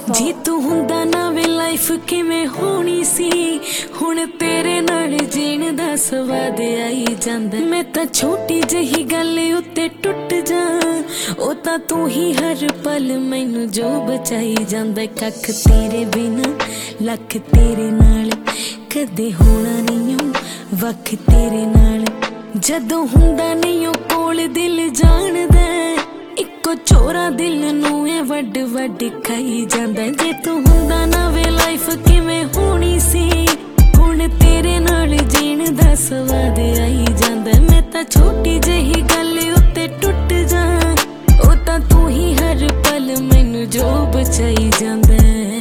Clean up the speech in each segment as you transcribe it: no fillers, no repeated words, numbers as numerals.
जी तू हुंदा ना वे लाइफ किवें होनी सी हुण तेरे नाल जीण दा स्वाद आई जांदा मैं तां छोटी जही गल उत्ते टुट जा ओ तां तू ही हर पल मैनू जो बचाई जांदा कख तेरे बिना लख तेरे नाल कदे होना नहीं वख तेरे नाल जदों हुंदा नहीं कोल दिल जानदा इक्को चोरा दिल नू ए वड वड खाई जांदा जे तू हुंदा ना वे लाइफ किवें होनी सी हुण तेरे नाल जीण दा स्वाद आई जांदा मैं तां छोटी जही गल उत्ते टुट जा ओ तां तू ही हर पल मैनू जो बचाई जांदा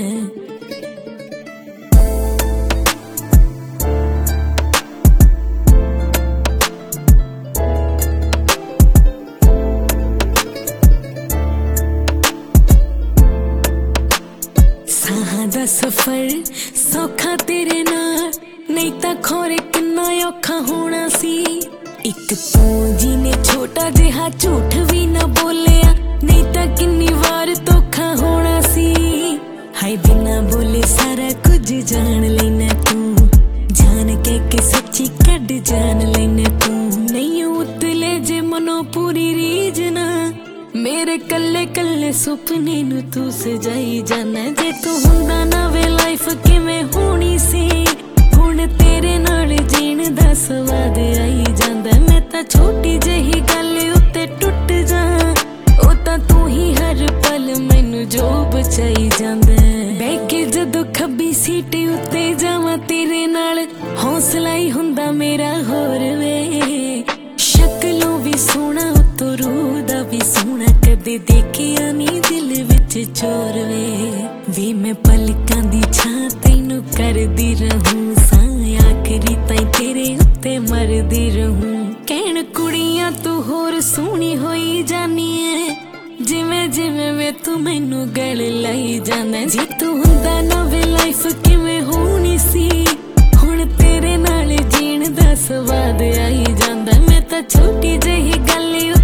दा सफर सौखा तेरे नाल नहीं तां खोरे किन्ना औखा होना सी इक तू जी ने छोटा जिहा झूठ भी ना बोलिया नहीं तां किन्नी वार धोखा होना सी हाय बिना बोले सारा कुछ जान लेना तू जान के सच्ची कड जान लेना तू नहीं उतले जे मनो पूरी रीज ना मेरे कल्ले कल्ले सुपने नू तू सजाई जाना जे तू हुंदा ना वे लाइफ किवें होनी सी हुण तेरे नाल जीण दा स्वाद आई जांदा मैं तां छोटी जही गल उत्ते टुट जा ओ तां तू ही हर पल मैनू जो बचाई जांदा बैके जदों खब्बी सीट उत्ते जावां तेरे नाल हौसला ही हुंदा मेरा होर वे शक्लों भी सोहना उत्तों रूह दा भी सोहना कदे देखिया नी दिल विच चोर वे मैं पलकां दी छां तैनू करदी रहूं सां आखरी ताईं तेरे उत्ते मरदी रहूं कहण कुड़ियां तू होर सोहनी होई जानी है जिवें जिवें वे तू मैनू गल लाई जाना जी तू हुंदा ना वे लाइफ किवें होनी सी हुण तेरे नाल जीण दा स्वाद आई जांदा मैं तां छोटी जही गल